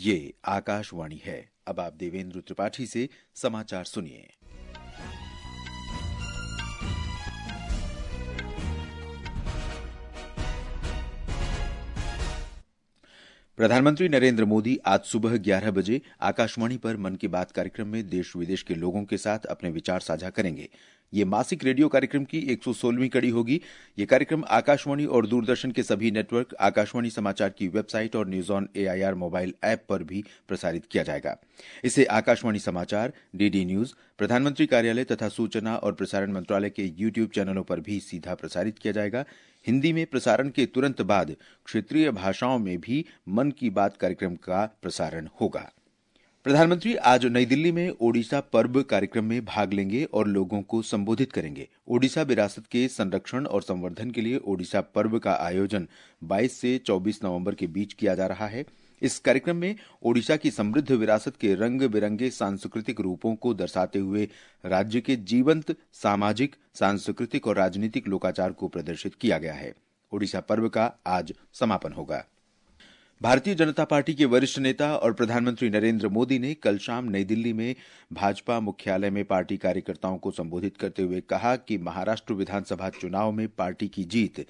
ये आकाशवाणी है। अब आप देवेंद्र त्रिपाठी से समाचार सुनिए। प्रधानमंत्री नरेंद्र मोदी आज सुबह 11 बजे आकाशवाणी पर मन की बात कार्यक्रम में देश विदेश के लोगों के साथ अपने विचार साझा करेंगे। ये मासिक रेडियो कार्यक्रम की 116वीं कड़ी होगी। ये कार्यक्रम आकाशवाणी और दूरदर्शन के सभी नेटवर्क, आकाशवाणी समाचार की वेबसाइट और news on AIR mobile app पर भी प्रसारित किया जाएगा। इसे आकाशवाणी समाचार, डीडी न्यूज, प्रधानमंत्री कार्यालय तथा सूचना और प्रसारण मंत्रालय के यूट्यूब चैनलों पर भी सीधा प्रसारित किया जाएगा। हिंदी में प्रसारण के तुरंत बाद क्षेत्रीय भाषाओं में भी मन की बात कार्यक्रम का प्रसारण होगा। प्रधानमंत्री आज नई दिल्ली में ओडिशा पर्व कार्यक्रम में भाग लेंगे और लोगों को संबोधित करेंगे। ओडिशा विरासत के संरक्षण और संवर्धन के लिए ओडिशा पर्व का आयोजन 22 से 24 नवंबर के बीच किया जा रहा है। इस कार्यक्रम में ओडिशा की समृद्ध विरासत के रंग बिरंगे सांस्कृतिक रूपों को दर्शाते हुए राज्य के जीवंत सामाजिक, सांस्कृतिक और राजनीतिक लोकाचार को प्रदर्शित किया गया है। ओडिशा पर्व का आज समापन होगा। भारतीय जनता पार्टी के वरिष्ठ नेता और प्रधानमंत्री नरेंद्र मोदी ने कल शाम नई दिल्ली में भाजपा मुख्यालय में पार्टी कार्यकर्ताओं को संबोधित करते हुए कहा कि महाराष्ट्र विधानसभा चुनाव में पार्टी की जीत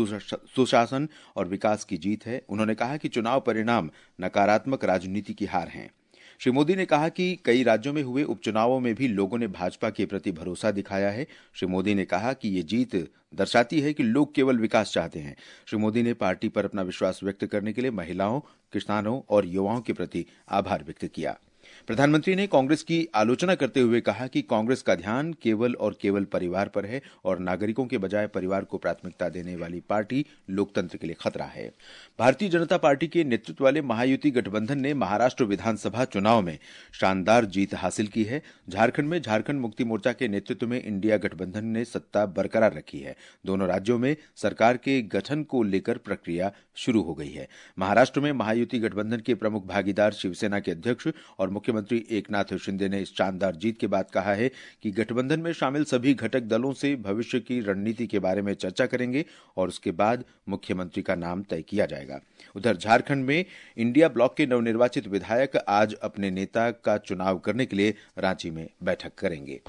सुशासन और विकास की जीत है। उन्होंने कहा कि चुनाव परिणाम नकारात्मक राजनीति की हार हैं। श्री मोदी ने कहा कि कई राज्यों में हुए उपचुनावों में भी लोगों ने भाजपा के प्रति भरोसा दिखाया है। श्री मोदी ने कहा कि ये जीत दर्शाती है कि लोग केवल विकास चाहते हैं। श्री मोदी ने पार्टी पर अपना विश्वास व्यक्त करने के लिए महिलाओं, किसानों और युवाओं के प्रति आभार व्यक्त किया। प्रधानमंत्री ने कांग्रेस की आलोचना करते हुए कहा कि कांग्रेस का ध्यान केवल और केवल परिवार पर है और नागरिकों के बजाय परिवार को प्राथमिकता देने वाली पार्टी लोकतंत्र के लिए खतरा है। भारतीय जनता पार्टी के नेतृत्व वाले महायुति गठबंधन ने महाराष्ट्र विधानसभा चुनाव में शानदार जीत हासिल की है। झारखंड में झारखंड मुक्ति मोर्चा के नेतृत्व में इंडिया गठबंधन ने सत्ता बरकरार रखी है। दोनों राज्यों में सरकार के गठन को लेकर प्रक्रिया शुरू हो गई है। महाराष्ट्र में महायुति गठबंधन के प्रमुख भागीदार शिवसेना के अध्यक्ष और मुख्यमंत्री एकनाथ शिंदे ने इस शानदार जीत के बाद कहा है कि गठबंधन में शामिल सभी घटक दलों से भविष्य की रणनीति के बारे में चर्चा करेंगे और उसके बाद मुख्यमंत्री का नाम तय किया जाएगा। उधर झारखंड में इंडिया ब्लॉक के नवनिर्वाचित विधायक आज अपने नेता का चुनाव करने के लिए रांची में बैठक करेंगे।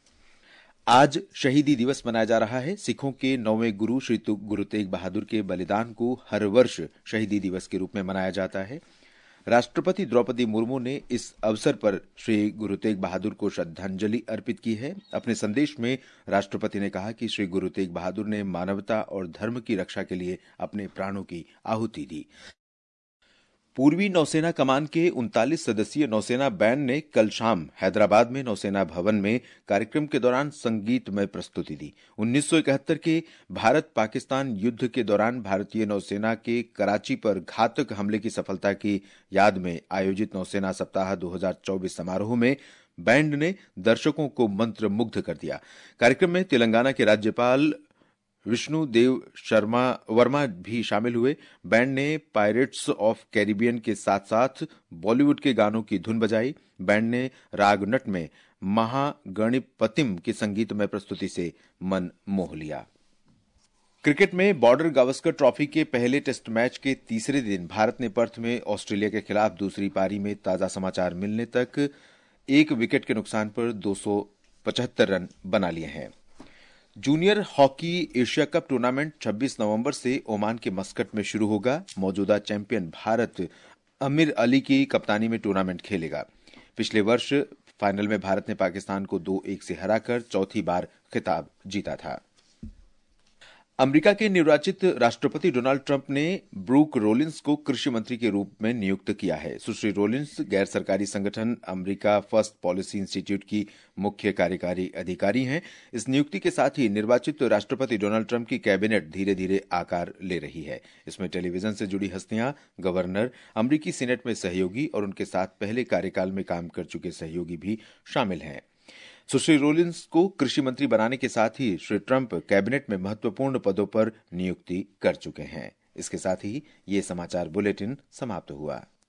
आज शहीदी दिवस मनाया जा रहा है। सिखों के 9वें गुरु श्री गुरु तेग बहादुर के बलिदान को हर वर्ष शहीदी दिवस के रूप में मनाया जाता है। राष्ट्रपति द्रौपदी मुर्मू ने इस अवसर पर श्री गुरु तेग बहादुर को श्रद्धांजलि अर्पित की है। अपने संदेश में राष्ट्रपति ने कहा कि श्री गुरु तेग बहादुर ने मानवता और धर्म की रक्षा के लिए अपने प्राणों की आहुति दी। पूर्वी नौसेना कमान के 39 सदस्यीय नौसेना बैंड ने कल शाम हैदराबाद में नौसेना भवन में कार्यक्रम के दौरान संगीतमय प्रस्तुति दी। 1971 के भारत पाकिस्तान युद्ध के दौरान भारतीय नौसेना के कराची पर घातक हमले की सफलता की याद में आयोजित नौसेना सप्ताह 2024 समारोह में बैंड ने दर्शकों को मंत्रमुग्ध कर दिया। कार्यक्रम में तेलंगाना के राज्यपाल विष्णु देव वर्मा भी शामिल हुए। बैंड ने पायरेट्स ऑफ कैरिबियन के साथ साथ बॉलीवुड के गानों की धुन बजाई। बैंड ने राग नट में महागणिपतिम की संगीतमय प्रस्तुति से मन मोह लिया। क्रिकेट में बॉर्डर गावस्कर ट्रॉफी के पहले टेस्ट मैच के तीसरे दिन भारत ने पर्थ में ऑस्ट्रेलिया के खिलाफ दूसरी पारी में ताजा समाचार मिलने तक 1 विकेट के नुकसान पर 275 रन बना लिए हैं। Junior hockey Asia cup tournament 26 नवंबर से ओमान के मस्कट में शुरू होगा। मौजूदा चैंपियन भारत अमीर अली की कप्तानी में टूर्नामेंट खेलेगा। पिछले वर्ष फाइनल में भारत ने पाकिस्तान को 2-1 से हराकर चौथी बार खिताब जीता था। अमेरिका के निर्वाचित राष्ट्रपति डोनाल्ड ट्रंप ने ब्रूक रोलिंस को कृषि मंत्री के रूप में नियुक्त किया है। सुश्री रोलिंस गैर सरकारी संगठन अमेरिका फर्स्ट पॉलिसी इंस्टीट्यूट की मुख्य कार्यकारी अधिकारी हैं। इस नियुक्ति के साथ ही निर्वाचित राष्ट्रपति डोनाल्ड ट्रंप की कैबिनेट धीरे धीरे आकार ले रही है। इसमें टेलीविजन से जुड़ी हस्तियां, गवर्नर, अमेरिकी सीनेट में सहयोगी और उनके साथ पहले कार्यकाल में काम कर चुके सहयोगी भी शामिल हैं। सुश्री रोलिंस को कृषि मंत्री बनाने के साथ ही श्री ट्रंप कैबिनेट में महत्वपूर्ण पदों पर नियुक्ति कर चुके हैं। इसके साथ ही ये समाचार बुलेटिन समाप्त हुआ।